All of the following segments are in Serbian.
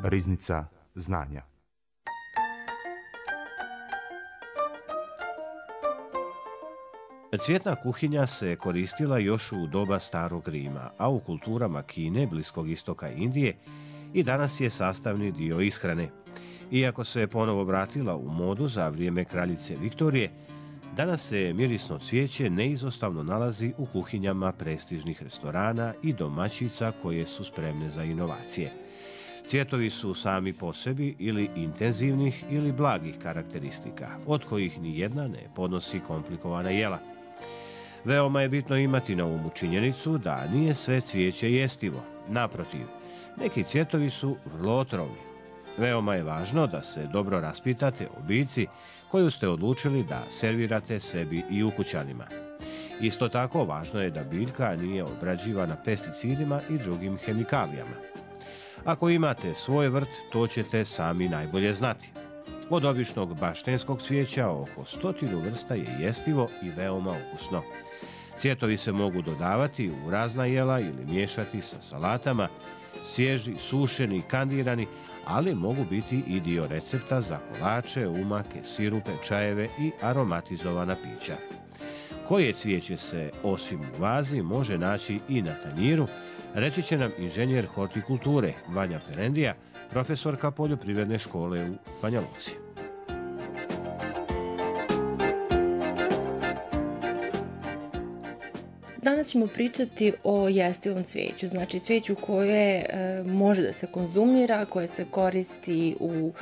riznica znanja. Cvjetna kuhinja se koristila još u doba Starog Rima, a u kulturama Kine, Bliskog istoka i Indije i danas je sastavni dio ishrane. Iako se ponovo vratila u modu za vrijeme kraljice Viktorije, danas se mirisno cvijeće neizostavno nalazi u kuhinjama prestižnih restorana i domaćica koje su spremne za inovacije. Cvjetovi su sami po sebi ili intenzivnih ili blagih karakteristika, od kojih ni jedna ne podnosi komplikovana jela. Veoma je bitno imati na umu činjenicu da nije sve cvijeće jestivo. Naprotiv, neki cvjetovi su vrlo otrovni. Veoma je važno da se dobro raspitate o biljci koju ste odlučili da servirate sebi i ukućanima. Isto tako, važno je da biljka nije obrađivana pesticidima i drugim hemikalijama. Ako imate svoj vrt, to ćete sami najbolje znati. Od običnog baštenskog cvijeća oko 100 vrsta je jestivo i veoma ukusno. Cvjetovi se mogu dodavati u razna jela ili miješati sa salatama, svježi, sušeni, kandirani, ali mogu biti i dio recepta za kolače, umake, sirupe, čajeve i aromatizovana pića. Koje cvijeće se, osim u vazi, može naći i na tanjiru, reći će nam inženjer hortikulture Vanja Perendija, profesorka poljoprivredne škole u Banja Luci. Danas ćemo pričati o jestivom cvijeću, znači cvijeću koje može da se konzumira, koje se koristi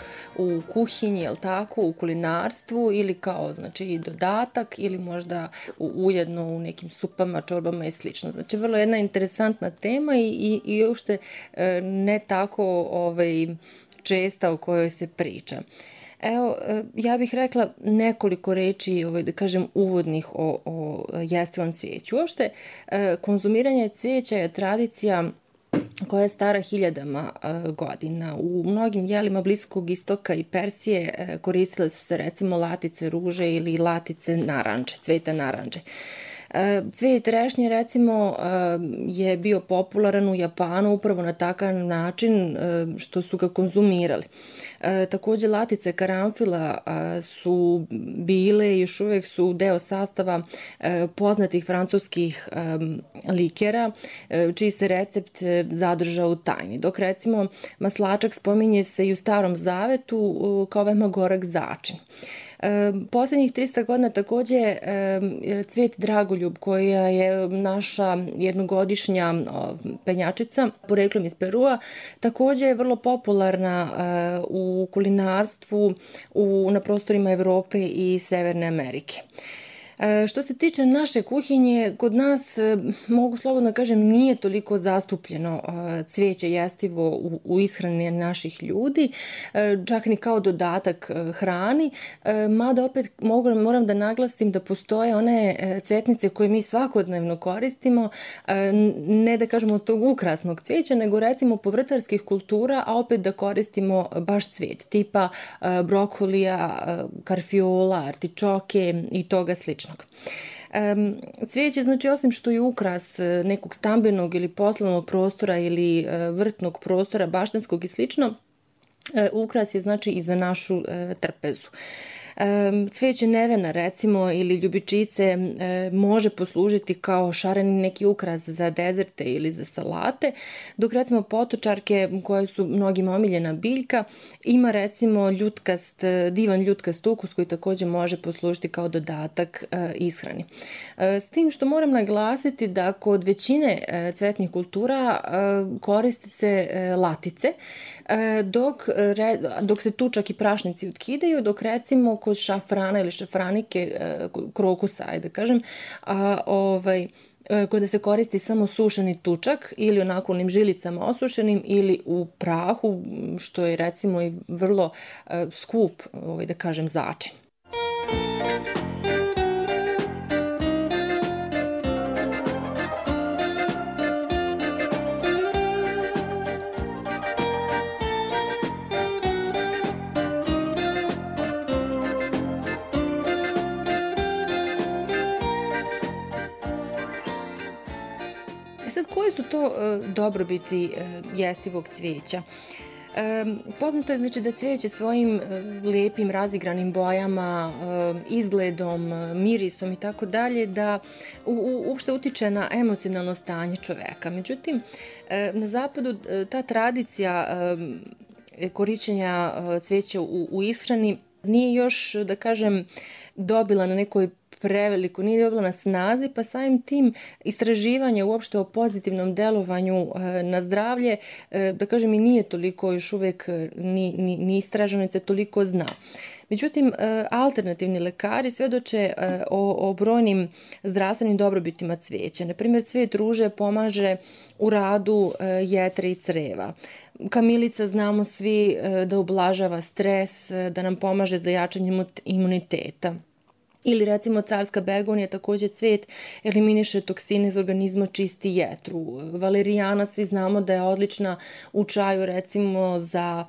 u kuhinji, jel tako, u kulinarstvu ili kao znači dodatak ili možda ujedno u nekim supama, čorbama i slično. Znači vrlo jedna interesantna tema i uopšte ne tako česta o kojoj se priča. Evo, ja bih rekla nekoliko reči, da kažem, uvodnih o jestivom cvijeću. Uopšte, konzumiranje cvijeća je tradicija koja je stara hiljadama godina. U mnogim jelima Bliskog istoka i Persije koristile su se recimo latice ruže ili latice naranče, cveta naranče. Cvijet trešnje recimo je bio popularan u Japanu upravo na takav način što su ga konzumirali. Takođe latice karanfila su bile i još uvek su deo sastava poznatih francuskih likera čiji se recept zadržao u tajni. Dok recimo maslačak spominje se i u Starom Zavetu kao veoma gorak začin. Poslednjih 300 godina takođe cvijet dragoljub, koja je naša jednogodišnja penjačica, poreklom iz Perua, takođe je vrlo popularna u kulinarstvu na prostorima Evrope i Severne Amerike. Što se tiče naše kuhinje, kod nas, mogu slobodno kažem, nije toliko zastupljeno cvijeće jestivo u ishrani naših ljudi, čak ni kao dodatak hrani, mada opet moram da naglasim da postoje one cvetnice koje mi svakodnevno koristimo, ne da kažemo od tog ukrasnog cvijeća, nego recimo povrtarskih kultura, a opet da koristimo baš cvijet, tipa brokolija, karfiola, artičoke i toga slično. Cvijeće, znači, osim što je ukras nekog stambenog ili poslovnog prostora ili vrtnog prostora, baštenskog i slično, ukras je znači i za našu trpezu. Cvijeće nevena recimo ili ljubičice može poslužiti kao šareni neki ukras za dezerte ili za salate, dok recimo potočarke, koje su mnogima omiljena biljka, ima recimo divan ljutkast ukus koji takođe može poslužiti kao dodatak ishrani. S tim što moram naglasiti da kod većine cvetnih kultura koriste se latice, dok se tu čak i prašnici otkidaju, dok recimo kod šafrana ili šafranike, krokusa, ajde da kažem, kada se koristi samo sušeni tučak ili onako onim žilicama osušenim ili u prahu, što je recimo i vrlo skup, da kažem, začin. Koje su to dobrobiti jestivog cvijeća? Poznato je znači da cvijeće svojim lijepim razigranim bojama, izgledom, mirisom i tako dalje da uopšte utiče na emocionalno stanje čoveka. Međutim, na zapadu ta tradicija korišćenja cvijeća u ishrani nije još, da kažem, dobila na nekoj preveliko, nije dobila na snazi, pa samim tim istraživanje uopšte o pozitivnom delovanju na zdravlje, da kažem, i nije toliko još uvek ni istraženo, niti se toliko zna. Međutim, alternativni lekari svedoče o brojnim zdravstvenim dobrobitima cvijeća. Naprimjer, cvijet ruže pomaže u radu jetre i creva. Kamilica, znamo svi, da ublažava stres, da nam pomaže za jačanje imuniteta. Ili recimo carska begonija, takođe cvet, eliminiše toksine iz organizma, čisti jetru. Valerijana, svi znamo da je odlična u čaju recimo za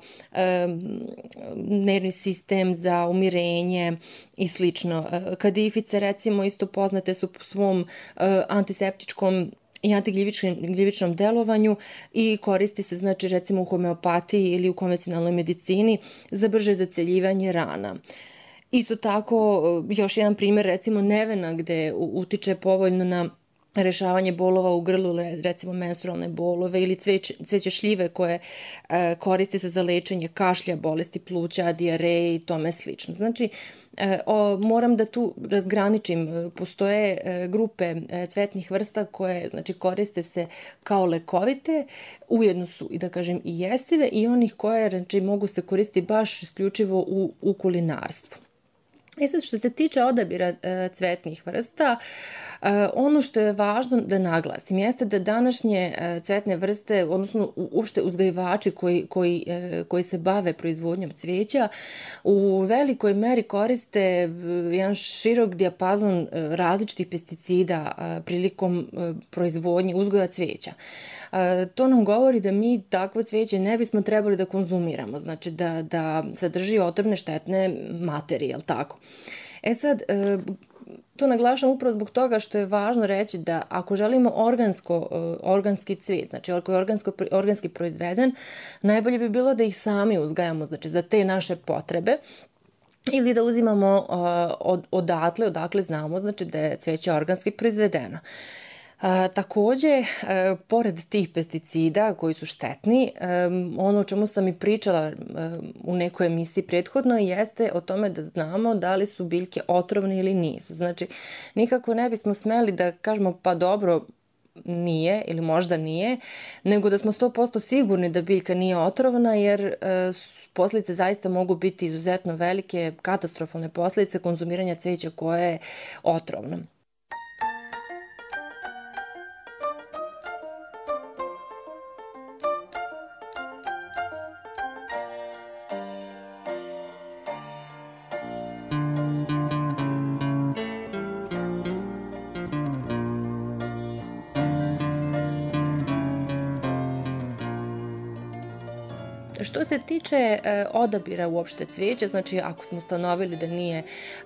nervni sistem, za umirenje i slično. Kadifice recimo isto poznate su po svom antiseptičkom i antigljivičnom delovanju i koristi se znači recimo u homeopatiji ili u konvencionalnoj medicini za brže zaceljivanje rana. Isto tako, još jedan primjer, recimo nevena, gde utiče povoljno na rešavanje bolova u grlu, recimo menstrualne bolove, ili cveće šljive koje koriste se za lečenje kašlja, bolesti pluća, dijareje i tome slično. Znači, moram da tu razgraničim, postoje grupe cvetnih vrsta koje znači, koriste se kao lekovite, ujedno su i da kažem i jestive, i onih koje znači, mogu se koristiti baš isključivo u kulinarstvu. Sad, što se tiče odabira cvetnih vrsta, ono što je važno da naglasim jeste da današnje cvetne vrste, odnosno uopšte uzgajivači koji se bave proizvodnjom cvijeća, u velikoj meri koriste jedan širok dijapazon različitih pesticida prilikom proizvodnje uzgoja cvijeća. To nam govori da mi takvo cvijeće ne bismo trebali da konzumiramo, znači da sadrži otrovne štetne materije, jel tako? Sad, to naglašam upravo zbog toga što je važno reći da ako želimo organski cvijet, znači ako je organski proizveden, najbolje bi bilo da ih sami uzgajamo, znači za te naše potrebe, ili da uzimamo odakle znamo znači da je cvijeće organski proizvedeno. Takođe, pored tih pesticida koji su štetni, ono o čemu sam i pričala u nekoj emisiji prethodno jeste o tome da znamo da li su biljke otrovne ili nisu. Znači, nikako ne bismo smeli da kažemo pa dobro, nije ili možda nije, nego da smo 100% sigurni da biljka nije otrovna, jer posljedice zaista mogu biti izuzetno velike, katastrofalne posljedice konzumiranja cvijeća koje je otrovno. Što se tiče odabira uopšte cvijeća, znači ako smo ustanovili da nije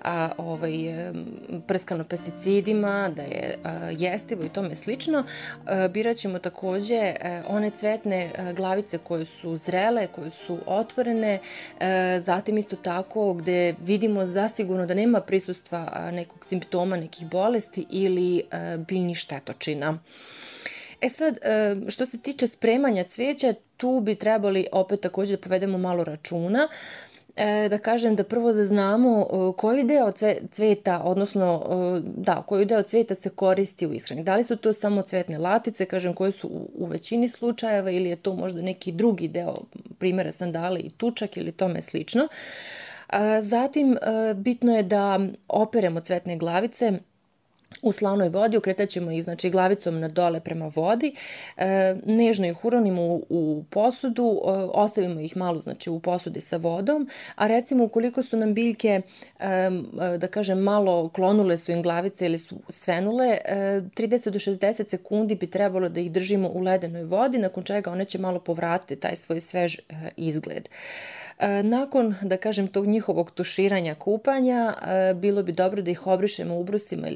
prskano pesticidima, da je jestivo i tome slično, birat ćemo takođe one cvetne glavice koje su zrele, koje su otvorene, zatim isto tako gde vidimo zasigurno da nema prisustva nekog simptoma, nekih bolesti ili biljnih štetočina. Sad, što se tiče spremanja cvijeća, tu bi trebali opet takođe da povedemo malo računa, da kažem da prvo da znamo koji deo cveta, odnosno koji deo cveta se koristi u ishrani. Da li su to samo cvetne latice, kažem, koje su u većini slučajeva, ili je to možda neki drugi deo, primjera sandale i tučak ili tome slično. Zatim, bitno je da operemo cvetne glavice u slanoj vodi, okretat ćemo ih znači, glavicom na dole prema vodi, nežno ih uronimo u posudu, ostavimo ih malo znači, u posudi sa vodom, a recimo ukoliko su nam biljke, da kažem, malo klonule su im glavice ili su svenule, 30 do 60 sekundi bi trebalo da ih držimo u ledenoj vodi, nakon čega one će malo povratiti taj svoj svež izgled. Nakon, da kažem, tog njihovog tuširanja, kupanja, bilo bi dobro da ih obrišemo ubrusima ili peškirom,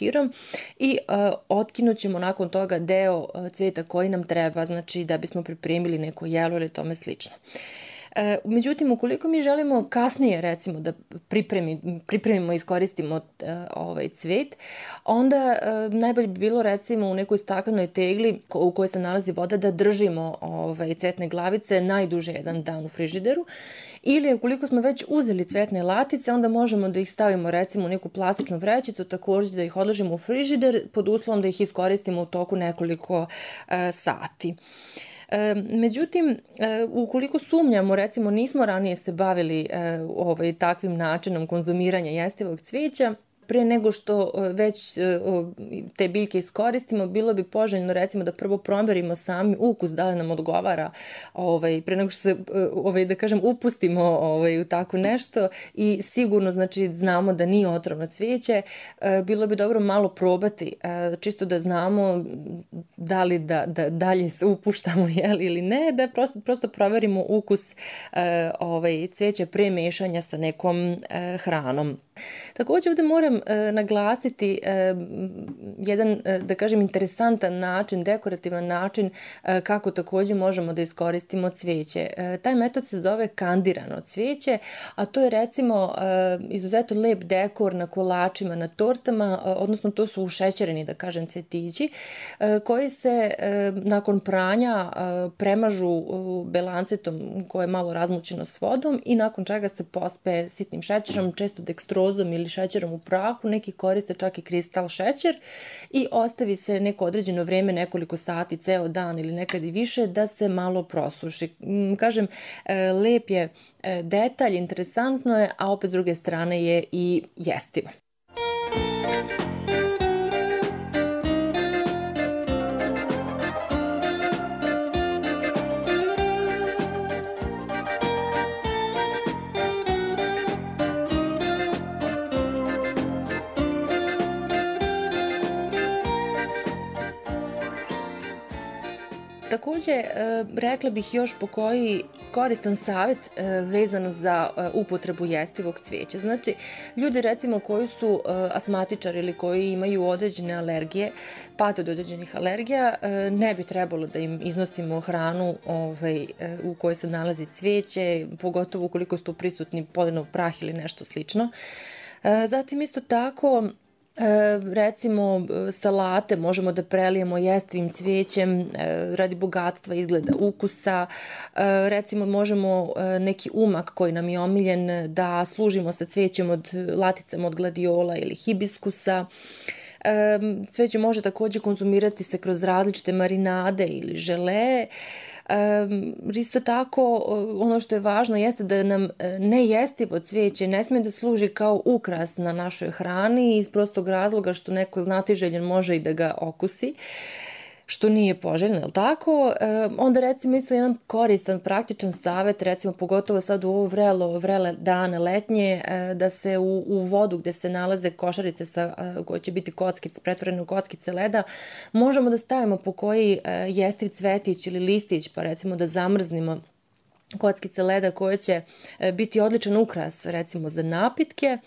papirom i otkinut ćemo nakon toga deo cveta koji nam treba, znači da bismo pripremili neko jelo ili tome slično. Međutim, ukoliko mi želimo kasnije, recimo, da pripremimo i iskoristimo ovaj cvet, onda najbolje bi bilo, recimo, u nekoj staklenoj tegli u kojoj se nalazi voda da držimo cvetne glavice najduže jedan dan u frižideru. Ili ukoliko smo već uzeli cvetne latice, onda možemo da ih stavimo, recimo, u neku plastičnu vrećicu, takođe da ih odložimo u frižider pod uslovom da ih iskoristimo u toku nekoliko sati. Međutim, ukoliko sumnjamo, recimo nismo ranije se bavili takvim načinom konzumiranja jestivog cveća, pre nego što već te biljke iskoristimo, bilo bi poželjno, recimo, da prvo proverimo sami ukus, da li nam odgovara, pre nego što se, da kažem, upustimo u tako nešto i sigurno, znači, znamo da nije otrovno cvijeće, bilo bi dobro malo probati, čisto da znamo da li da dalje se upuštamo ili ne, da prosto proverimo ukus cvijeća pre mešanja sa nekom hranom. Takođe ovde moram naglasiti jedan, da kažem, interesantan način, dekorativan način kako takođe možemo da iskoristimo cvijeće. Taj metod se zove kandirano cvijeće, a to je, recimo, izuzetno lep dekor na kolačima, na tortama, odnosno to su ušećereni, da kažem, cvjetići, koji se nakon pranja premažu belancetom koje je malo razmućeno s vodom i nakon čega se pospe sitnim šećerom, često dekstrozom ili šećerom u prahu, neki koriste čak i kristal šećer i ostavi se neko određeno vreme, nekoliko sati, ceo dan ili nekad i više, da se malo prosuši. Kažem, lep je detalj, interesantno je, a opet s druge strane je i jestivo. Takođe, rekla bih još po koji koristan savjet vezano za upotrebu jestivog cvijeća. Znači, ljudi, recimo, koji su astmatičari ili koji imaju određene alergije, pate od određenih alergija, ne bi trebalo da im iznosimo hranu u kojoj se nalazi cvijeće, pogotovo ukoliko su tu prisutni polenov prah ili nešto slično. Zatim, isto tako, recimo, salate možemo da prelijemo jestivim cvijećem radi bogatstva, izgleda, ukusa. Recimo, možemo neki umak koji nam je omiljen da služimo sa cvijećem od laticama od gladiola ili hibiskusa. Cvijeće može takođe konzumirati se kroz različite marinade ili želee. Isto tako, ono što je važno jeste da nam nejestivo cvijeće ne sme da služi kao ukras na našoj hrani iz prostog razloga što neko znatiželjen može i da ga okusi, što nije poželjno, je li tako? Onda, recimo, isto jedan koristan, praktičan savjet, recimo, pogotovo sad u ovo vrele dane letnje, da se u vodu gde se nalaze košarice koje će biti kockice, pretvorene u kockice leda, možemo da stavimo po koji jestiv cvetić ili listić, pa recimo da zamrznimo kockice leda koje će biti odličan ukras, recimo, za napitke.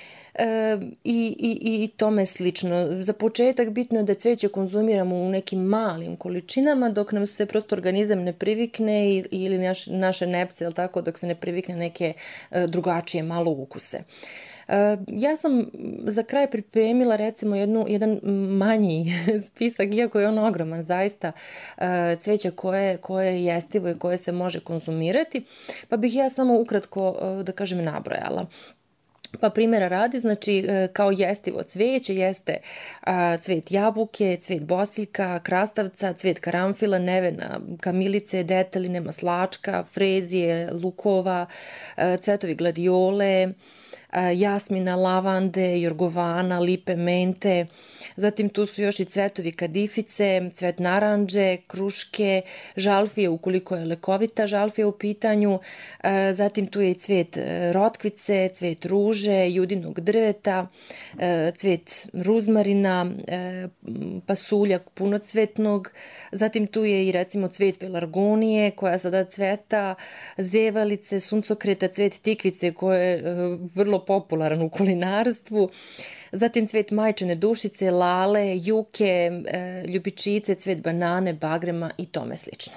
I tome slično. Za početak bitno je da cveće konzumiramo u nekim malim količinama dok nam se prosto organizam ne privikne ili naše nepce, jel tako, dok se ne privikne neke drugačije malo ukuse. Ja sam za kraj pripremila, recimo, jedan manji spisak, iako je on ogroman, zaista, cveća koje je jestivo i koje se može konzumirati, pa bih ja samo ukratko, da kažem, nabrojala. Pa primjera radi, znači, kao jestivo cvijeće jeste cvet jabuke, cvet bosiljka, krastavca, cvet karamfila, nevena, kamilice, deteline, maslačka, frezije, lukova, cvetovi gladiole, jasmina, lavande, jorgovana, lipe, mente. Zatim tu su još i cvetovi kadifice, cvet naranđe, kruške, žalfije ukoliko je lekovita žalfija u pitanju. Zatim tu je i cvet rotkvice, cvet ruže, judinog drveta, cvet ruzmarina, pasuljak punocvetnog. Zatim tu je i, recimo, cvet pelargonije koja sada cveta, zevalice, suncokreta, cvet tikvice koje je vrlo vrlo popularan u kulinarstvu. Zatim cvet majčane dušice, lale, juke, ljubičice, cvet banane, bagrema i tome slično.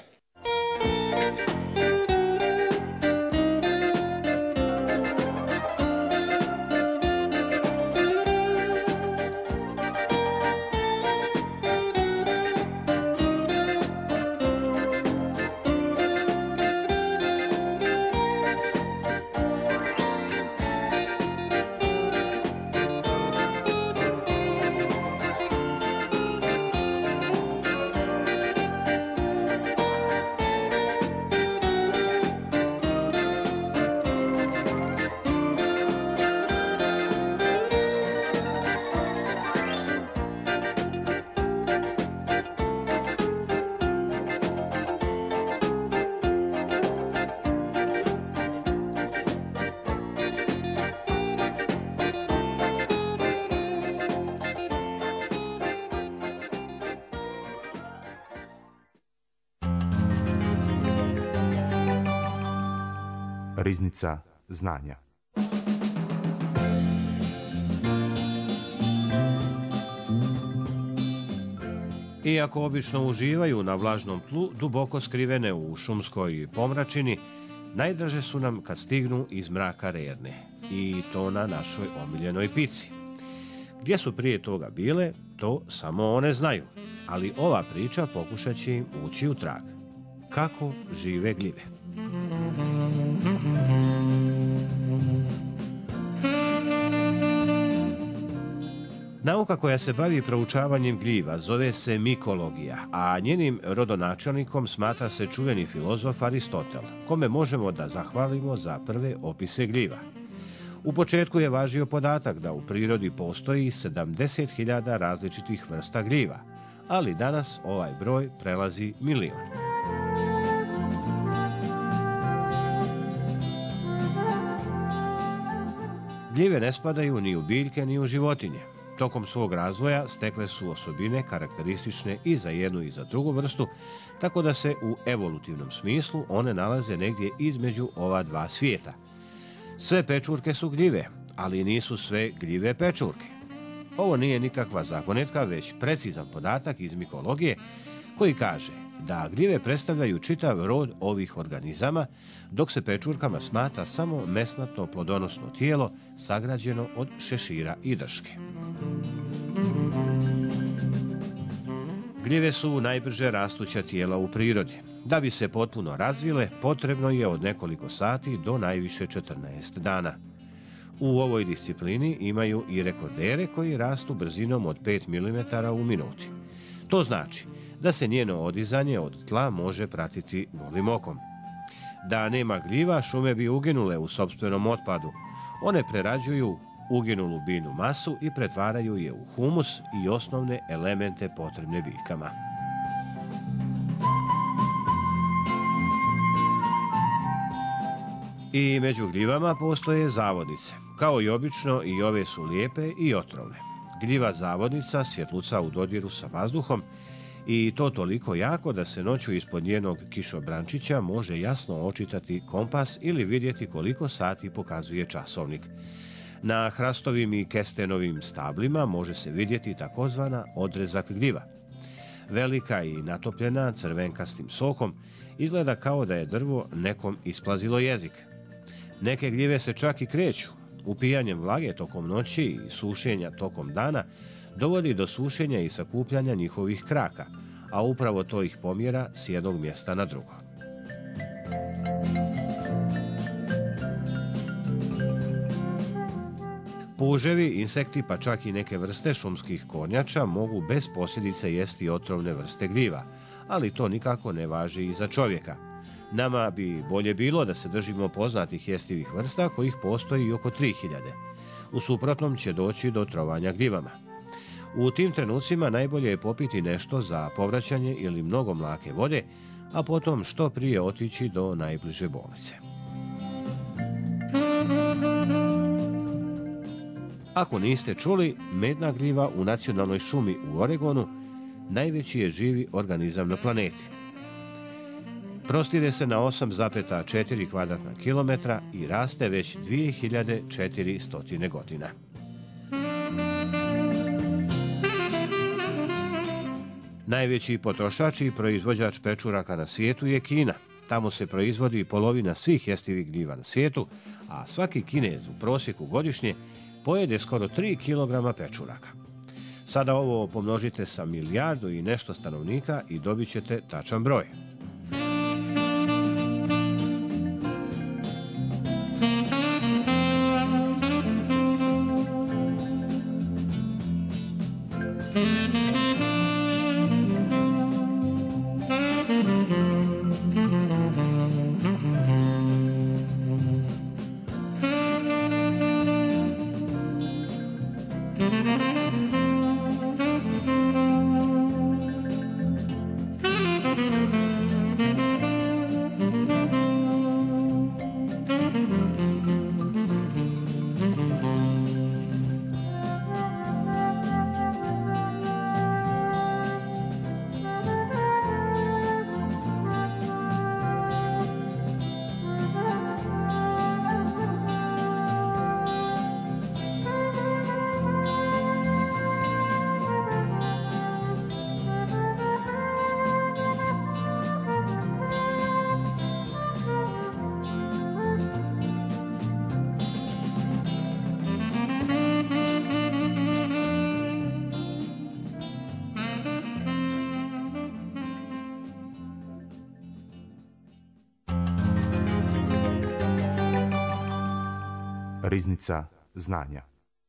Riznica znanja. Iako obično uživaju na vlažnom tlu, duboko skrivene u šumskoj pomračini, najdraže su nam kad stignu iz mraka Rerne, i to na našoj omiljenoj pici. Gdje su prije toga bile, to samo one znaju, ali ova priča pokušat će im ući u trag. Kako žive gljive? Nauka koja se bavi proučavanjem gljiva zove se mikologija, a njenim rodonačelnikom smatra se čuveni filozof Aristotel, kome možemo da zahvalimo za prve opise gljiva. U početku je važio podatak da u prirodi postoji 70.000 različitih vrsta gljiva, ali danas ovaj broj prelazi 1.000.000. Gljive ne spadaju ni u biljke ni u životinje. Tokom svog razvoja stekle su osobine karakteristične i za jednu i za drugu vrstu, tako da se u evolutivnom smislu one nalaze negdje između ova dva svijeta. Sve pečurke su gljive, ali nisu sve gljive pečurke. Ovo nije nikakva zagonetka, već precizan podatak iz mikologije koji kaže da gljive predstavljaju čitav rod ovih organizama, dok se pečurkama smatra samo mesnato plodonosno tijelo sagrađeno od šešira i drške. Gljive su najbrže rastuća tijela u prirodi. Da bi se potpuno razvile, potrebno je od nekoliko sati do najviše 14 dana. U ovoj disciplini imaju i rekordere koji rastu brzinom od 5 mm u minuti. To znači da se njeno odizanje od tla može pratiti golim okom. Da nema gljiva, šume bi uginule u sopstvenom otpadu. One prerađuju uginulu biljnu masu i pretvaraju je u humus i osnovne elemente potrebne biljkama. I među gljivama postoje zavodnice. Kao i obično, i ove su lijepe i otrovne. Gljiva zavodnica svjetluca u dodiru sa vazduhom, i to toliko jako da se noću ispod njenog kišobrančića može jasno očitati kompas ili vidjeti koliko sati pokazuje časovnik. Na hrastovim i kestenovim stablima može se vidjeti takozvana odrezak gljiva. Velika i natopljena crvenkastim sokom, izgleda kao da je drvo nekom isplazilo jezik. Neke gljive se čak i kreću. Upijanjem vlage tokom noći i sušenja tokom dana dovodi do sušenja i sakupljanja njihovih kraka, a upravo to ih pomjera s jednog mjesta na drugo. Puževi, insekti pa čak i neke vrste šumskih kornjača mogu bez posljedice jesti otrovne vrste gljiva, ali to nikako ne važi i za čovjeka. Nama bi bolje bilo da se držimo poznatih jestivih vrsta kojih postoji oko 3000. U suprotnom će doći do trovanja gljivama. U tim trenucima najbolje je popiti nešto za povraćanje ili mnogo mlake vode, a potom što prije otići do najbliže bolnice. Ako niste čuli, medna gljiva u nacionalnoj šumi u Oregonu najveći je živi organizam na planeti. Prostire se na 8,4 kvadratna kilometra i raste već 2400 godina. Najveći potrošač i proizvođač pečuraka na svijetu je Kina. Tamo se proizvodi polovina svih jestivih gljiva na svijetu, a svaki Kinez u prosjeku godišnje pojede skoro 3 kg pečuraka. Sada ovo pomnožite sa 1 milijardu i nešto stanovnika i dobit ćete tačan broj. Riznica znanja.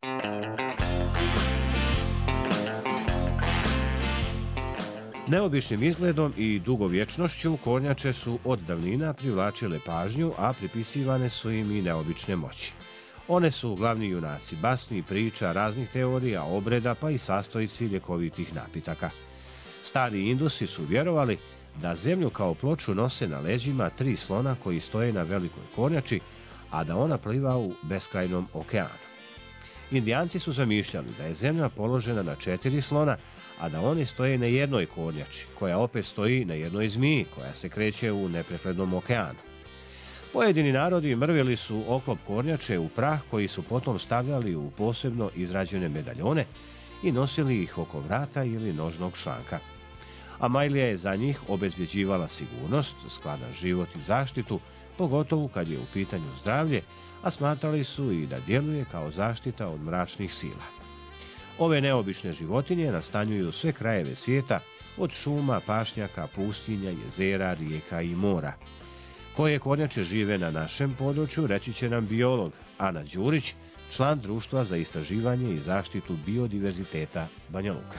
Neobičnim izgledom i dugovječnošću kornjače su od davnina privlačile pažnju, a pripisivane su im i neobične moći. One su glavni junaci basni, priča, raznih teorija, obreda, pa i sastojci ljekovitih napitaka. Stari Indusi su vjerovali da zemlju kao ploču nose na leđima 3 slona koji stoje na velikoj kornjači, a da ona pliva u beskrajnom okeanu. Indijanci su zamišljali da je zemlja položena na 4 slona, a da oni stoje na jednoj kornjači, koja opet stoji na jednoj zmiji, koja se kreće u nepreklednom okeanu. Pojedini narodi mrvili su oklop kornjače u prah, koji su potom stavljali u posebno izrađene medaljone i nosili ih oko vrata ili nožnog članka. Amajlija je za njih obezbjeđivala sigurnost, skladan život i zaštitu, pogotovo kad je u pitanju zdravlje, a smatrali su i da djeluje kao zaštita od mračnih sila. Ove neobične životinje nastanjuju sve krajeve svijeta, od šuma, pašnjaka, pustinja, jezera, rijeka i mora. Koje kornjače žive na našem području, reći će nam biolog Ana Đurić, član Društva za istraživanje i zaštitu biodiverziteta Banja Luka.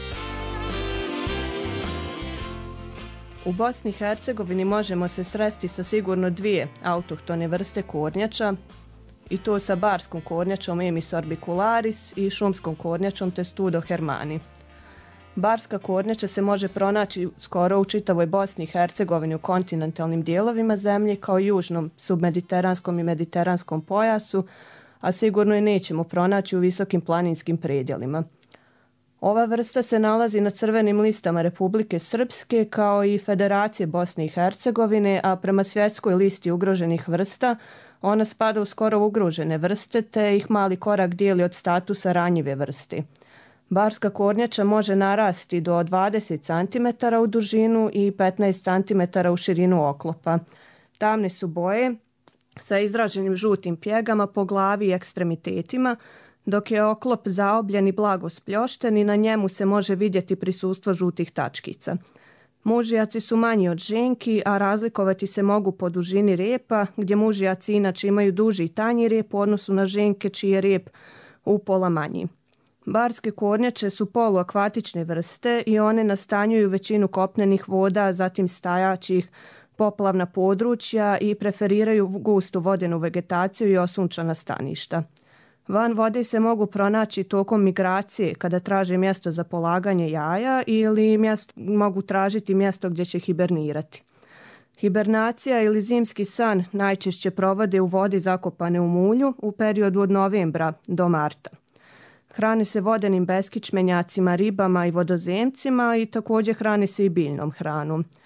U Bosni i Hercegovini možemo se sresti sa sigurno 2 autohtone vrste kornjača, i to sa barskom kornjačom Emys orbicularis i šumskom kornjačom Testudo hermani. Barska kornjača se može pronaći skoro u čitavoj Bosni i Hercegovini u kontinentalnim dijelovima zemlje, kao i južnom submediteranskom i mediteranskom pojasu, a sigurno je nećemo pronaći u visokim planinskim predjelima. Ova vrsta se nalazi na crvenim listama Republike Srpske kao i Federacije Bosne i Hercegovine, a prema svjetskoj listi ugroženih vrsta ona spada u skoro ugrožene vrste, te ih mali korak dijeli od statusa ranjive vrste. Barska kornjača može narasti do 20 cm u dužinu i 15 cm u širinu oklopa. Tamne su boje sa izraženim žutim pjegama po glavi i ekstremitetima, dok je oklop zaobljen i blago spljošten i na njemu se može vidjeti prisustvo žutih tačkica. Mužjaci su manji od ženki, a razlikovati se mogu po dužini repa, gdje mužjaci inače imaju duži i tanji rep u odnosu na ženke čiji je rep upola manji. Barske kornjače su poluakvatične vrste i one nastanjuju većinu kopnenih voda, zatim stajaćih poplavna područja i preferiraju gustu vodenu vegetaciju i osunčana staništa. Van vode se mogu pronaći tokom migracije kada traže mjesto za polaganje jaja ili mogu tražiti mjesto gdje će hibernirati. Hibernacija ili zimski san najčešće provode u vodi zakopane u mulju u periodu od novembra do marta. Hrane se vodenim beskičmenjacima, ribama i vodozemcima i također hrane se i biljnom hranom.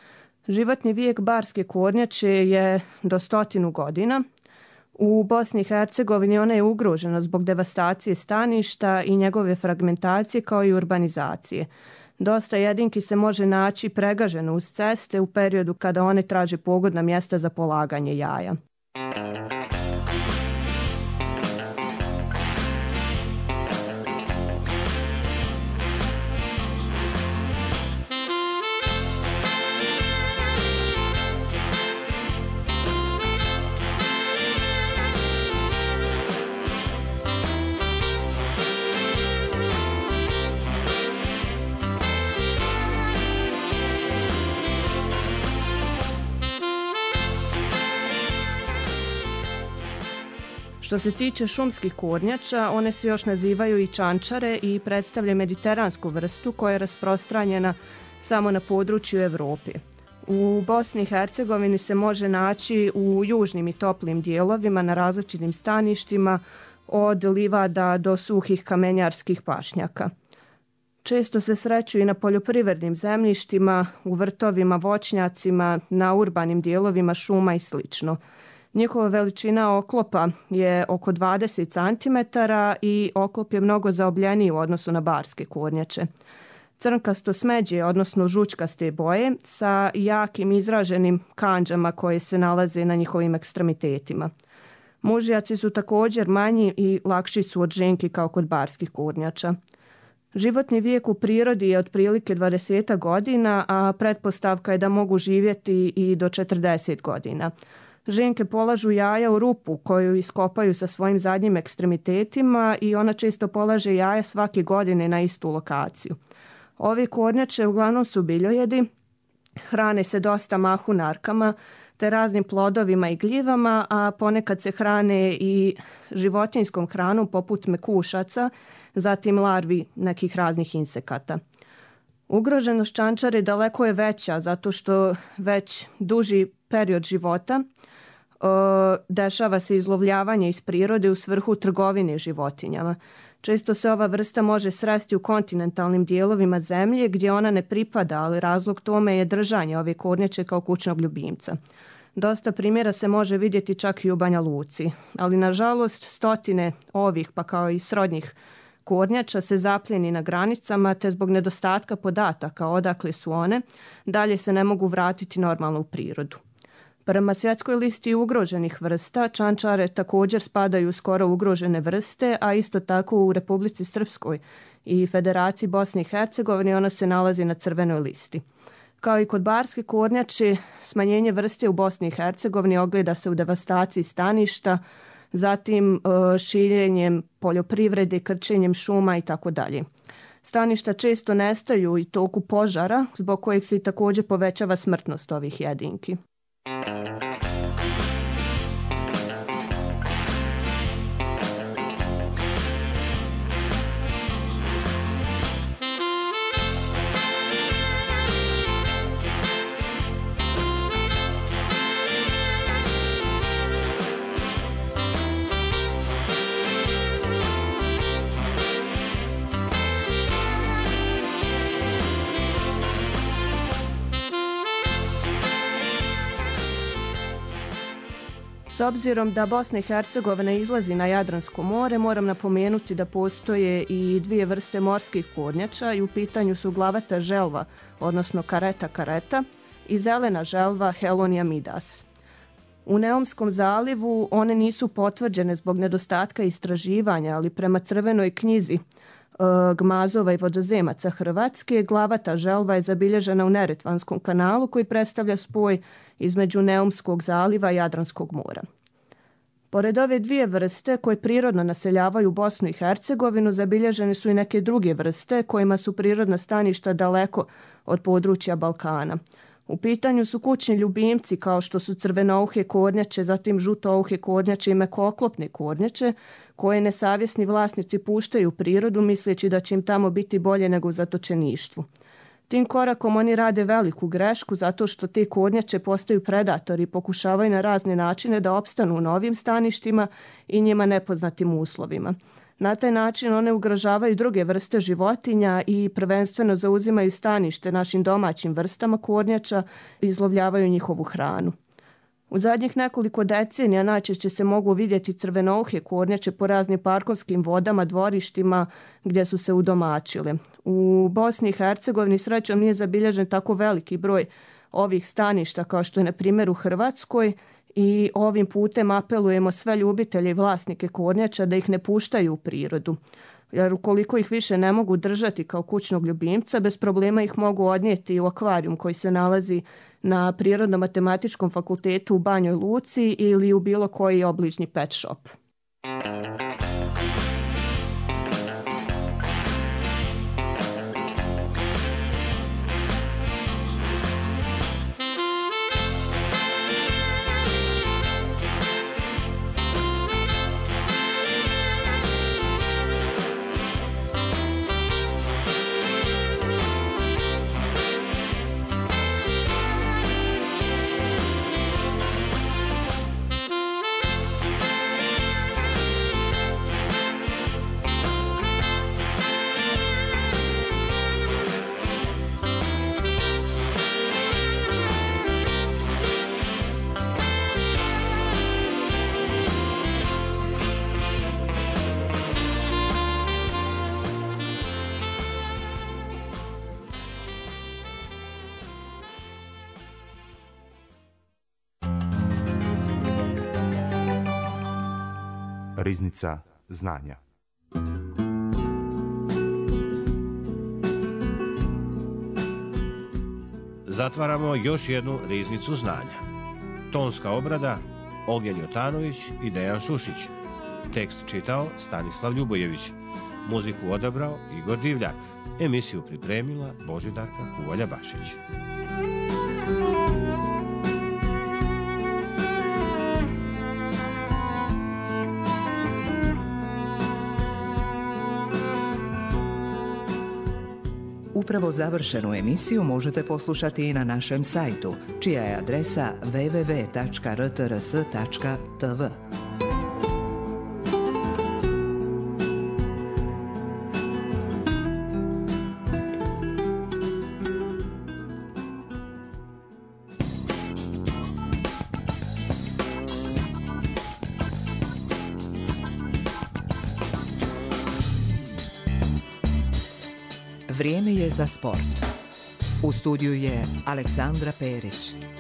Životni vijek barske kornjače je do 100 godina. U Bosni i Hercegovini ona je ugrožena zbog devastacije staništa i njegove fragmentacije kao i urbanizacije. Dosta jedinki se može naći pregaženo uz ceste u periodu kada one traže pogodna mjesta za polaganje jaja. Što se tiče šumskih kornjača, one se još nazivaju i čančare i predstavljaju mediteransku vrstu koja je rasprostranjena samo na području Evrope. U Bosni i Hercegovini se može naći u južnim i toplim dijelovima na različitim staništima od livada do suhih kamenjarskih pašnjaka. Često se sreću i na poljoprivrednim zemljištima, u vrtovima, voćnjacima, na urbanim dijelovima šuma i sl. Njihova veličina oklopa je oko 20 cm i oklop je mnogo zaobljeniji u odnosu na barske kornjače. Crnkasto smeđe, odnosno žučkaste boje, sa jakim izraženim kandžama koje se nalaze na njihovim ekstremitetima. Mužjaci su također manji i lakši su od ženki kao kod barskih kornjača. Životni vijek u prirodi je otprilike 20 godina, a pretpostavka je da mogu živjeti i do 40 godina. Ženke polažu jaja u rupu koju iskopaju sa svojim zadnjim ekstremitetima i ona često polaže jaja svake godine na istu lokaciju. Ovi kornjače uglavnom su biljojedi, hrane se dosta mahunarkama te raznim plodovima i gljivama, a ponekad se hrane i životinjskom hranom poput mekušaca, zatim larvi nekih raznih insekata. Ugroženost čančare daleko je veća zato što već duži period života dešava se izlovljavanje iz prirode u svrhu trgovine životinjama. Često se ova vrsta može sresti u kontinentalnim dijelovima zemlje gdje ona ne pripada, ali razlog tome je držanje ove kornjače kao kućnog ljubimca. Dosta primjera se može vidjeti čak i u Banja Luci, ali nažalost stotine ovih pa kao i srodnih kornjača se zapljeni na granicama te zbog nedostatka podataka odakle su one, dalje se ne mogu vratiti normalno u prirodu. Prema svjetskoj listi ugroženih vrsta, čančare također spadaju u skoro ugrožene vrste, a isto tako u Republici Srpskoj i Federaciji Bosne i Hercegovine ona se nalazi na crvenoj listi. Kao i kod barske kornjače, smanjenje vrste u Bosni i Hercegovini ogleda se u devastaciji staništa, zatim šiljenjem poljoprivrede, krčenjem šuma itd. Staništa često nestaju i toku požara, zbog kojeg se i također povećava smrtnost ovih jedinki. S obzirom da Bosna i Hercegovina izlazi na Jadransko more, moram napomenuti da postoje i dvije vrste morskih kornjača i u pitanju su glavata želva, odnosno kareta i zelena želva Helonia midas. U Neumskom zalivu one nisu potvrđene zbog nedostatka istraživanja, ali prema crvenoj knjizi gmazova i vodozemaca Hrvatske, glavata želva je zabilježena u Neretvanskom kanalu koji predstavlja spoj između Neumskog zaliva i Jadranskog mora. Pored ove dvije vrste koje prirodno naseljavaju Bosnu i Hercegovinu, zabilježene su i neke druge vrste kojima su prirodna staništa daleko od područja Balkana. U pitanju su kućni ljubimci kao što su crvenouhe kornjače, zatim žutouhe kornjače i mekoklopne kornjače, koje nesavjesni vlasnici puštaju u prirodu misleći da će im tamo biti bolje nego u zatočeništvu. Tim korakom oni rade veliku grešku zato što te kornjače postaju predatori i pokušavaju na razne načine da opstanu u novim staništima i njima nepoznatim uslovima. Na taj način one ugrožavaju druge vrste životinja i prvenstveno zauzimaju stanište našim domaćim vrstama kornjača i izlovljavaju njihovu hranu. U zadnjih nekoliko decenija najčešće se mogu vidjeti crvenouhe kornjače po raznim parkovskim vodama, dvorištima gdje su se udomačile. U Bosni i Hercegovini srećom nije zabilježen tako veliki broj ovih staništa kao što je na primjer u Hrvatskoj i ovim putem apelujemo sve ljubitelje i vlasnike kornjača da ih ne puštaju u prirodu. Jer ukoliko ih više ne mogu držati kao kućnog ljubimca, bez problema ih mogu odnijeti u akvarijum koji se nalazi na Prirodno-matematičkom fakultetu u Banjoj Luci ili u bilo koji obližnji pet shop. Riznica znanja. Zatvaramo još jednu riznicu znanja. Tonska obrada Ognjen Jotanović i Dejan Šušić. Tekst čitao Stanislav Ljubojević. Muziku odabrao Igor Divljak. Emisiju pripremila Božidarka Kuvalja-Bašić. Upravo završenu emisiju možete poslušati i na našem sajtu, čija je adresa www.rtrs.tv. Vrijeme je za sport. U studiju je Aleksandra Perić.